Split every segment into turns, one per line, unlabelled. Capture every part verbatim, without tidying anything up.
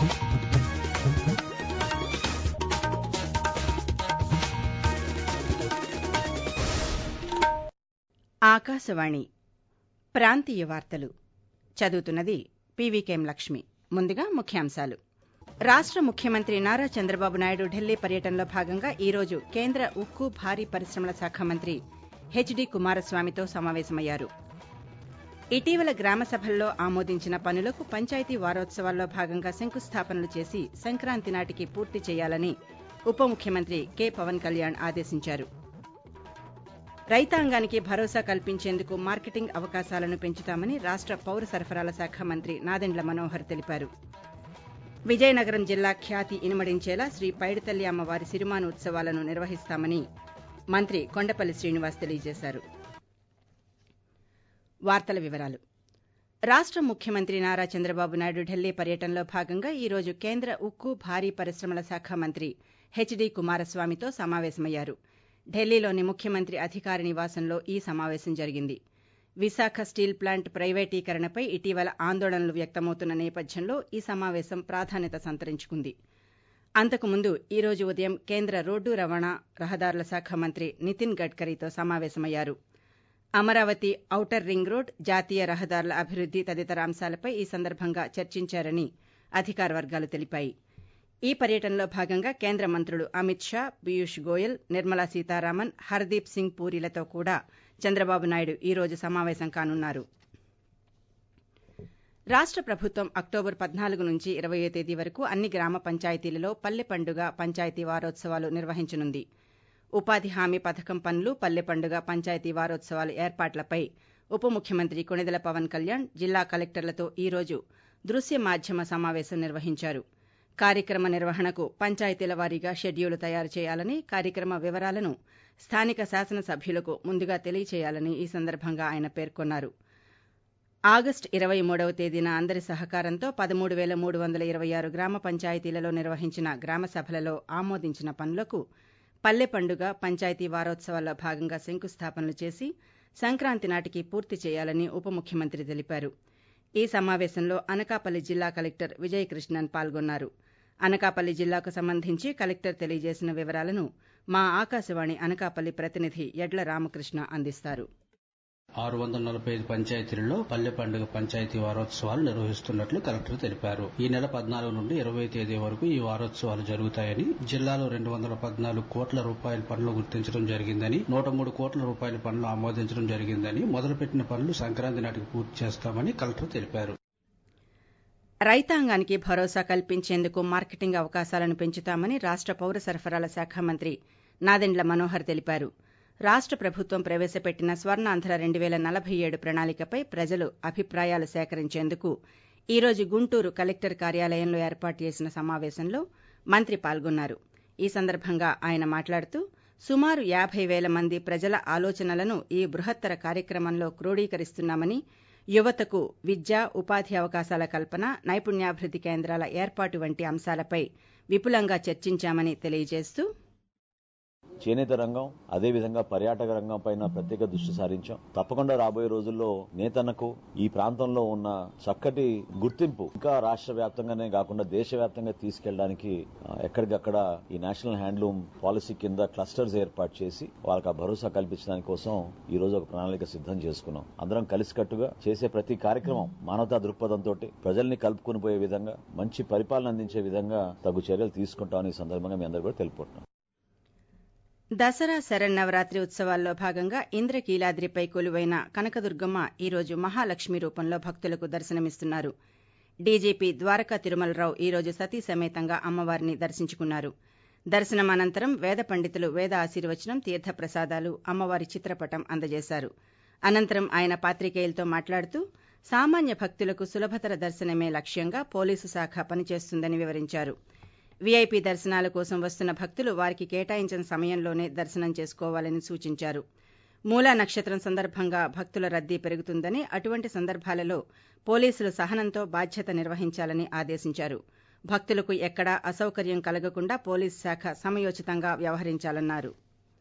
ఆకాశవాణి ప్రాంతీయ వార్తలు చదువుతున్నది పీవీకేఎం లక్ష్మి. ముందుగా ముఖ్యాంశాలు. రాష్ట ముఖ్యమంత్రి నారా చంద్రబాబు నాయుడు ఢిల్లీ పర్యటనలో భాగంగా ఈ రోజు కేంద్ర ఉక్కు భారీ పరిశ్రమల శాఖ మంత్రి హెచ్డి కుమారస్వామితో సమావేశమయ్యారు. ఇటీవల గ్రామ సభల్లో ఆమోదించిన పనులకు పంచాయతీ వారోత్సవాల్లో భాగంగా శంకుస్థాపనలు చేసి సంక్రాంతి నాటికి పూర్తి చేయాలని ఉప ముఖ్యమంత్రి కె పవన్ కళ్యాణ్ ఆదేశించారు. రైతాంగానికి భరోసా కల్పించేందుకు మార్కెటింగ్ అవకాశాలను పెంచుతామని రాష్ట పౌర సరఫరాల శాఖ మంత్రి నాదెండ్ల మనోహర్ తెలిపారు. విజయనగరం జిల్లా ఖ్యాతి ఇనుమడించేలా శ్రీ పైడితల్లి అమ్మవారి సిరిమాను ఉత్సవాలను నిర్వహిస్తామని మంత్రి కొండపల్లి శ్రీనివాస్ తెలియజేశారు. వార్తల వివరాలు. రాష్ట ముఖ్యమంత్రి నారా చంద్రబాబు నాయుడు ఢిల్లీ పర్యటనలో భాగంగా ఈ రోజు కేంద్ర ఉక్కు భారీ పరిశ్రమల శాఖ మంత్రి హెచ్డి కుమారస్వామితో సమావేశమయ్యారు. ఢిల్లీలోని ముఖ్యమంత్రి అధికారి నివాసంలో ఈ సమావేశం జరిగింది. విశాఖ స్టీల్ ప్లాంట్ ప్రైవేటీకరణపై ఇటీవల ఆందోళనలు వ్యక్తమవుతున్న నేపథ్యంలో ఈ సమావేశం ప్రాధాన్యత సంతరించుకుంది. అంతకుముందు ఈ రోజు ఉదయం కేంద్ర రోడ్డు రవాణా రహదారుల శాఖ మంత్రి నితిన్ గడ్కరీతో సమావేశమయ్యారు. అమరావతి ఔటర్ రింగ్ రోడ్, జాతీయ రహదారుల అభివృద్ది తదితర అంశాలపై ఈ సందర్భంగా చర్చించారని అధికార వర్గాలు తెలిపాయి. ఈ పర్యటనలో భాగంగా కేంద్ర మంత్రులు అమిత్ షా, పీయూష్ గోయల్, నిర్మలా సీతారామన్, హర్దీప్ సింగ్ పూరీలతో కూడా చంద్రబాబు నాయుడు ఈ రోజు సమావేశం కానున్నారు. రాష్ట ప్రభుత్వం అక్టోబర్ పద్నాలుగు నుంచి ఇరవయ్యో తేదీ వరకు అన్ని గ్రామ పంచాయతీలలో పల్లె పండుగ పంచాయతీ వారోత్సవాలు నిర్వహించనుంది. ఉపాధి హామీ పథకం పనులు, పల్లె పండుగ పంచాయతీ వారోత్సవాల ఏర్పాట్లపై ఉప ముఖ్యమంత్రి కొణిదెల పవన్ కళ్యాణ్ జిల్లా కలెక్టర్లతో ఈ రోజు దృశ్య మాధ్యమ సమావేశం నిర్వహించారు. కార్యక్రమ నిర్వహణకు పంచాయతీల వారీగా షెడ్యూలు తయారు చేయాలని, కార్యక్రమ వివరాలను స్థానిక శాసనసభ్యులకు ముందుగా తెలియచేయాలని ఈ సందర్భంగా ఆయన పేర్కొన్నారు. ఆగస్టు ఇరవై మూడవ తేదీన అందరి సహకారంతో పదమూడు వేల మూడు వందల ఇరవై ఆరు గ్రామ పంచాయతీలలో నిర్వహించిన గ్రామ సభలలో ఆమోదించిన పనులకు పల్లె పండుగ పంచాయతీ వారోత్సవాల్లో భాగంగా శంకుస్థాపనలు చేసి సంక్రాంతి నాటికి పూర్తి చేయాలని ఉప ముఖ్యమంత్రి తెలిపారు. ఈ సమావేశంలో అనకాపల్లి జిల్లా కలెక్టర్ విజయకృష్ణన్ పాల్గొన్నారు. అనకాపల్లి జిల్లాకు సంబంధించి కలెక్టర్ తెలియజేసిన వివరాలను మా ఆకాశవాణి అనకాపల్లి ప్రతినిధి యడ్ల రామకృష్ణ అందిస్తారు.
ఆరు వందల నలభై ఐదు పంచాయతీలలో పల్లె పండుగ పంచాయతీ వారోత్సవాలు నిర్వహిస్తున్నట్లు కలెక్టర్ తెలిపారు. ఈ నెల పద్నాలుగు నుండి ఇరవై తేదీ వరకు ఈ వారోత్సవాలు జరుగుతాయని, జిల్లాలో రెండు వందల పద్నాలుగు కోట్ల రూపాయల పనులు గుర్తించడం జరిగిందని, నూట మూడు కోట్ల రూపాయల పనులు ఆమోదించడం జరిగిందని, మొదలుపెట్టిన పనులు సంక్రాంతి నాటికి పూర్తి చేస్తామని కలెక్టర్ తెలిపారు.
రైతాంగానికి భరోసా కల్పించేందుకు మార్కెటింగ్ అవకాశాలను పెంచుతామని రాష్ట పౌర సరఫరాల శాఖ మంత్రి నాదెండ్ల మనోహర్ తెలిపారు. రాష్ట ప్రభుత్వం ప్రవేశపెట్టిన స్వర్ణాంధ్ర రెండు వేల నలభై ఏడు ప్రణాళికపై ప్రజలు అభిప్రాయాలు సేకరించేందుకు ఈ రోజు గుంటూరు కలెక్టర్ కార్యాలయంలో ఏర్పాటు చేసిన సమావేశంలో మంత్రి పాల్గొన్నారు. ఈ సందర్భంగా ఆయన మాట్లాడుతూ సుమారు యాభై వేల మంది ప్రజల ఆలోచనలను ఈ బృహత్తర కార్యక్రమంలో క్రోడీకరిస్తున్నామని, యువతకు విద్య, ఉపాధి అవకాశాల కల్పన, నైపుణ్యాభివృద్ది కేంద్రాల ఏర్పాటు వంటి అంశాలపై విపులంగా చర్చించామని తెలియజేస్తూ
చేనేత రంగం, అదేవిధంగా పర్యాటక రంగం పైన ప్రత్యేక దృష్టి సారించాం. తప్పకుండా రాబోయే రోజుల్లో నేతన్నకు ఈ ప్రాంతంలో ఉన్న చక్కటి గుర్తింపు ఇంకా రాష్ట్ర వ్యాప్తంగానే కాకుండా దేశవ్యాప్తంగా తీసుకెళ్లడానికి ఎక్కడికక్కడ ఈ నేషనల్ హ్యాండ్లూమ్ పాలసీ కింద క్లస్టర్స్ ఏర్పాటు చేసి వాళ్ళకి ఆ భరోసా కల్పించడానికి కోసం ఈ రోజు ఒక ప్రణాళిక సిద్ధం చేసుకున్నాం. అందరం కలిసికట్టుగా చేసే ప్రతి కార్యక్రమం మానవతా దృక్పథంతో ప్రజల్ని కలుపుకుని పోయే విధంగా, మంచి పరిపాలన అందించే విధంగా తగు చర్యలు తీసుకుంటామని ఈ సందర్భంగా మీ అందరూ కూడా తెలుపుకుంటున్నాం.
దసరా శరన్నవరాత్రి ఉత్సవాల్లో భాగంగా ఇంద్రకీలాద్రిపై కొలువైన కనకదుర్గమ్మ ఈ రోజు మహాలక్ష్మి రూపంలో భక్తులకు దర్శనమిస్తున్నారు. డీజీపీ ద్వారకా తిరుమలరావు ఈ రోజు సతీ సమేతంగా అమ్మవారిని దర్శించుకున్నారు. దర్శనం అనంతరం వేద పండితులు వేద ఆశీర్వచనం, తీర్థప్రసాదాలు, అమ్మవారి చిత్రపటం అందజేశారు. అనంతరం ఆయన పాత్రికేయులతో మాట్లాడుతూ సామాన్య భక్తులకు సులభతర దర్శనమే లక్ష్యంగా పోలీసు శాఖ పనిచేస్తుందని వివరించారు. వీఐపీ దర్శనాల కోసం వస్తున్న భక్తులు వారికి కేటాయించిన సమయంలోనే దర్శనం చేసుకోవాలని సూచించారు. మూలా నక్షత్రం సందర్భంగా భక్తుల రద్దీ పెరుగుతుందని, అటువంటి సందర్భాలలో పోలీసులు సహనంతో బాధ్యత నిర్వహించాలని ఆదేశించారు. భక్తులకు ఎక్కడా అసౌకర్యం కలగకుండా పోలీసు శాఖ సమయోచితంగా వ్యవహరించాలన్నారు.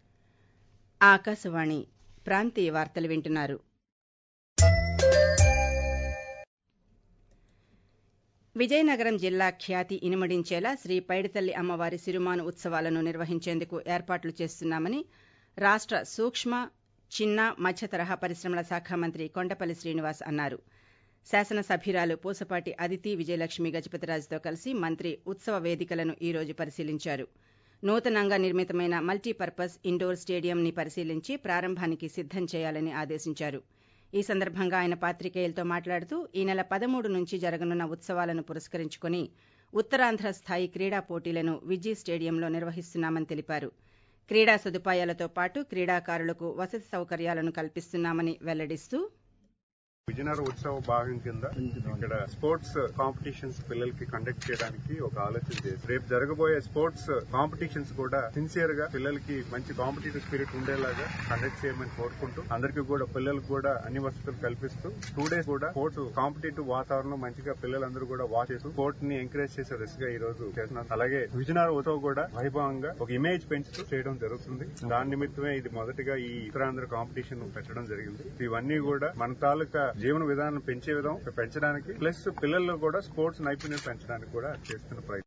ఆకాశవాణి ప్రాంతీయ వార్తలు వింటున్నారు. విజయనగరం జిల్లా ఖ్యాతి ఇనుమడించేలా శ్రీ పైడితల్లి అమ్మవారి సిరుమాను ఉత్సవాలను నిర్వహించేందుకు ఏర్పాట్లు చేస్తున్నామని రాష్ట సూక్ష్మ చిన్న మధ్య తరహా పరిశ్రమల శాఖ మంత్రి కొండపల్లి శ్రీనివాస్ అన్నారు. శాసనసభ్యురాలు పూసపాటి అదితి విజయలక్ష్మి గజపతిరాజుతో కలిసి మంత్రి ఉత్సవ వేదికలను ఈ రోజు పరిశీలించారు. నూతనంగా నిర్మితమైన మల్టీపర్పస్ ఇండోర్ స్టేడియంని పరిశీలించి ప్రారంభానికి సిద్దం చేయాలని ఆదేశించారు. ఈ సందర్భంగా ఆయన పాత్రికేయులతో మాట్లాడుతూ ఈ నెల పదమూడు నుంచి జరగనున్న ఉత్సవాలను పురస్కరించుకుని ఉత్తరాంధ్ర స్థాయి క్రీడా పోటీలను విజీ స్టేడియంలో నిర్వహిస్తున్నామని తెలిపారు. క్రీడా సదుపాయాలతో పాటు క్రీడాకారులకు వసతి సౌకర్యాలను కల్పిస్తున్నామని వెల్లడిస్తూ
విజయనగరం ఉత్సవ భాగం కింద ఇక్కడ స్పోర్ట్స్ కాంపిటీషన్స్ పిల్లలకి కండక్ట్ చేయడానికి ఒక ఆలోచన చేసి రేపు జరగబోయే స్పోర్ట్స్ కాంపిటీషన్స్ కూడా సిన్సియర్ గా పిల్లలకి మంచి కాంపిటేటివ్ స్పిరిట్ ఉండేలాగా కండక్ట్ చేయమని కోరుకుంటూ అందరికీ కూడా పిల్లలకు కూడా అన్ని వసతులు కల్పిస్తూ టూ డేస్ కూడా స్పోర్ట్స్ కాంపిటేటివ్ వాతావరణం మంచిగా పిల్లలందరూ కూడా వాచ్ చేస్తూ స్పోర్ట్ ని ఎంకరేజ్ చేసే దిశగా ఈ రోజు చేస్తున్నాం. అలాగే విజయనగరం ఉత్సవం కూడా వైభవంగా ఒక ఇమేజ్ పెంచుతూ చేయడం జరుగుతుంది. దాని నిమిత్తమే ఇది మొదటిగా ఈ ఉత్తరాంధ్ర కాంపిటీషన్ పెట్టడం జరిగింది. ఇవన్నీ కూడా మన తాలూకా జీవన విధానం పెంచే విధం పెంచడానికి ప్లస్ పిల్లల్లో కూడా స్పోర్ట్స్ నైపుణ్యం పెంచడానికి కూడా చేస్తున్న ప్రయత్నం.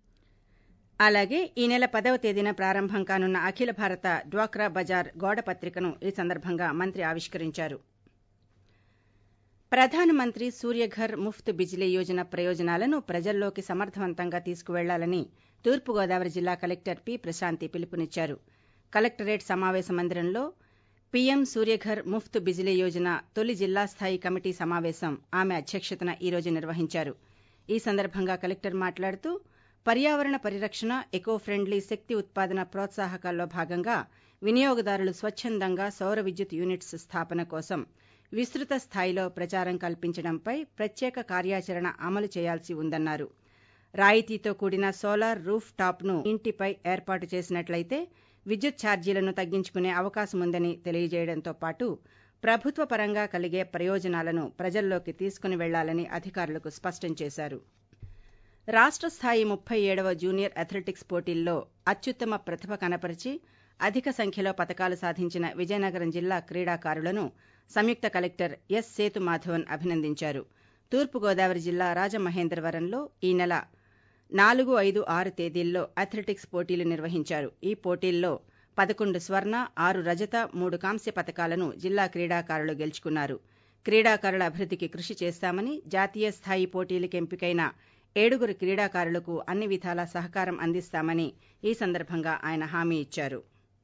అలాగే ఈ నెల పదవ తేదీన ప్రారంభం కానున్న అఖిల భారత డ్వాక్రా బజార్ గోడ పత్రికను ఈ సందర్భంగా మంత్రి ఆవిష్కరించారు. ప్రధానమంత్రి సూర్యఘర్ ముఫ్త్ బిజిలీ యోజన ప్రయోజనాలను ప్రజల్లోకి సమర్థవంతంగా తీసుకువెళ్లాలని తూర్పుగోదావరి జిల్లా కలెక్టర్ పి ప్రశాంతి పిలుపునిచ్చారు. కలెక్టరేట్ సమావేశ మందిరంలో పీఎం సూర్యఘర్ ముఫ్త్ బిజిలీ యోజన తొలి జిల్లా స్థాయి కమిటీ సమావేశం ఆమె అధ్యక్షతన ఈ రోజు నిర్వహించారు. ఈ సందర్భంగా కలెక్టర్ మాట్లాడుతూ పర్యావరణ పరిరక్షణ ఎకో ఫ్రెండ్లీ శక్తి ఉత్పాదన ప్రోత్సాహకాల్లో భాగంగా వినియోగదారులు స్వచ్చందంగా సౌర విద్యుత్ యూనిట్స్ స్థాపన కోసం విస్తృత స్థాయిలో ప్రచారం కల్పించడంపై ప్రత్యేక కార్యాచరణ అమలు చేయాల్సి ఉందన్నారు. రాయితీతో కూడిన సోలార్ రూఫ్ టాప్ ను ఇంటిపై ఏర్పాటు చేసినట్లయితే విద్యుత్ ఛార్జీలను తగ్గించుకునే అవకాశముందని తెలియజేయడంతో పాటు ప్రభుత్వ పరంగా కలిగే ప్రయోజనాలను ప్రజల్లోకి తీసుకుని వెళ్లాలని అధికారులకు స్పష్టం చేశారు. రాష్ట స్థాయి ముప్పై ఏడవ జూనియర్ అథ్లెటిక్స్ పోటీల్లో అత్యుత్తమ ప్రతిభ కనపరిచి అధిక సంఖ్యలో పతకాలు సాధించిన విజయనగరం జిల్లా క్రీడాకారులను సంయుక్త కలెక్టర్ ఎస్ సేతుమాధవన్ అభినందించారు. తూర్పుగోదావరి జిల్లా రాజమహేంద్రవరంలో ఈ నెల నాలుగు ఐదు ఆరు తేదీల్లో అథ్లెటిక్స్ పోటీలు నిర్వహించారు. ఈ పోటీల్లో పదకొండు స్వర్ణ ఆరు రజత మూడు కాంస్య పతకాలను జిల్లా క్రీడాకారులు గెలుచుకున్నారు. క్రీడాకారుల అభివృద్ధికి కృషి చేస్తామని జాతీయ స్థాయి పోటీలకు ఎంపికైన ఏడుగురు క్రీడాకారులకు అన్ని విధాలా సహకారం అందిస్తామని ఈ సందర్భంగా ఆయన హామీ ఇచ్చారు.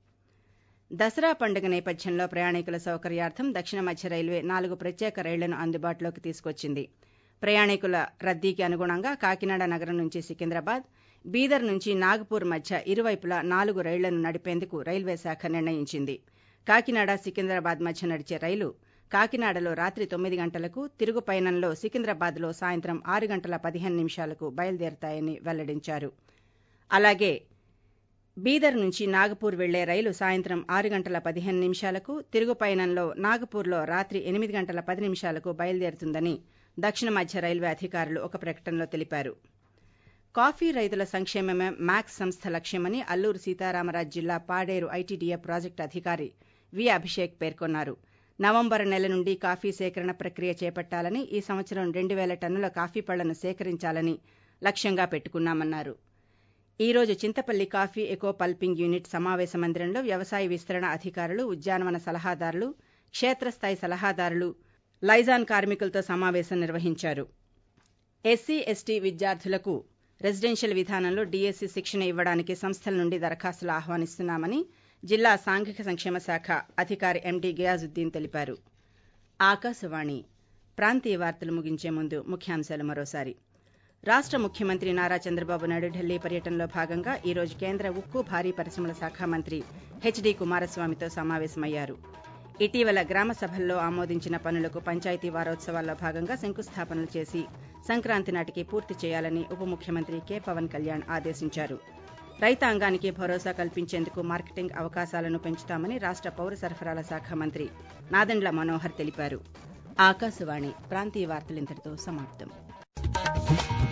దసరా పండుగ నేపథ్యంలో ప్రయాణికుల సౌకర్యార్థం దక్షిణ మధ్య రైల్వే నాలుగు ప్రత్యేక రైళ్లను అందుబాటులోకి తీసుకొచ్చింది. ప్రయాణికుల రద్దీకి అనుగుణంగా కాకినాడ నగరం నుంచి సికింద్రాబాద్, బీదర్ నుంచి నాగపూర్ మధ్య ఇరువైపులా నాలుగు రైళ్లను నడిపేందుకు రైల్వే శాఖ నిర్ణయించింది. కాకినాడ సికింద్రాబాద్ మధ్య నడిచే రైలు కాకినాడలో రాత్రి తొమ్మిది గంటలకు, తిరుగు పయనంలో సికింద్రాబాద్లో సాయంత్రం ఆరు గంటల పదిహేను నిమిషాలకు బయలుదేరతాయని వెల్లడించారు. అలాగే బీదర్ నుంచి నాగపూర్ వెళ్లే రైలు సాయంత్రం ఆరు గంటల పదిహేను నిమిషాలకు, తిరుగు పయనంలో నాగపూర్లో రాత్రి ఎనిమిది గంటల పది నిమిషాలకు బయలుదేరుతుందని దక్షిణ మధ్య రైల్వే అధికారులు ఒక ప్రకటనలో తెలిపారు. కాఫీ రైతుల సంక్షేమమే మ్యాక్స్ సంస్థ లక్ష్యమని అల్లూరు సీతారామరాజు జిల్లా పాడేరు ఐటీడీఏ ప్రాజెక్టు అధికారి వి అభిషేక్ పేర్కొన్నారు. నవంబర్ నెల నుండి కాఫీ సేకరణ ప్రక్రియ చేపట్టాలని, ఈ సంవత్సరం రెండు వేల టన్నుల కాఫీ పళ్లను సేకరించాలని లక్ష్యంగా పెట్టుకున్నామన్నారు. ఈ రోజు Chintapalli coffee eco pulping unit సమావేశ మందిరంలో వ్యవసాయ విస్తరణ అధికారులు, ఉద్యానవన సలహాదారులు, క్షేత్రస్థాయి సలహాదారులు, లైజాన్ కార్మికులతో సమావేశం నిర్వహించారు. ఎస్సీ ఎస్టీ విద్యార్థులకు రెసిడెన్షియల్ విధానంలో డీఎస్సీ శిక్షణ ఇవ్వడానికి సంస్థల నుండి దరఖాస్తులు ఆహ్వానిస్తున్నామని జిల్లా సాంఘిక సంక్షేమ శాఖ అధికారి ఎండీ గియాజుద్దీన్ తెలిపారు. ఆకాశవాణి ప్రాంతీయ వార్తలు ముగించే ముందు ముఖ్యాంశాలు మరోసారి. రాష్ట ముఖ్యమంత్రి నారా చంద్రబాబు నాయుడు ఢిల్లీ పర్యటనలో భాగంగా ఈ రోజు కేంద్ర ఉక్కు, భారీ పరిశ్రమల శాఖ మంత్రి హెచ్డీ కుమారస్వామితో సమావేశమయ్యారు. ఇటీవల గ్రామ సభల్లో ఆమోదించిన పనులకు పంచాయతీ వారోత్సవాల్లో భాగంగా శంకుస్థాపనలు చేసి సంక్రాంతి నాటికి పూర్తి చేయాలని ఉప ముఖ్యమంత్రి కె పవన్ కళ్యాణ్ ఆదేశించారు. రైతాంగానికి భరోసా కల్పించేందుకు మార్కెటింగ్ అవకాశాలను పెంచుతామని రాష్ట పౌర సరఫరాల శాఖ మంత్రి నాదెండ్ల మనోహర్ తెలిపారు. ఆకాశవాణి ప్రాంతీయ వార్తలింతటితో సమాప్తం.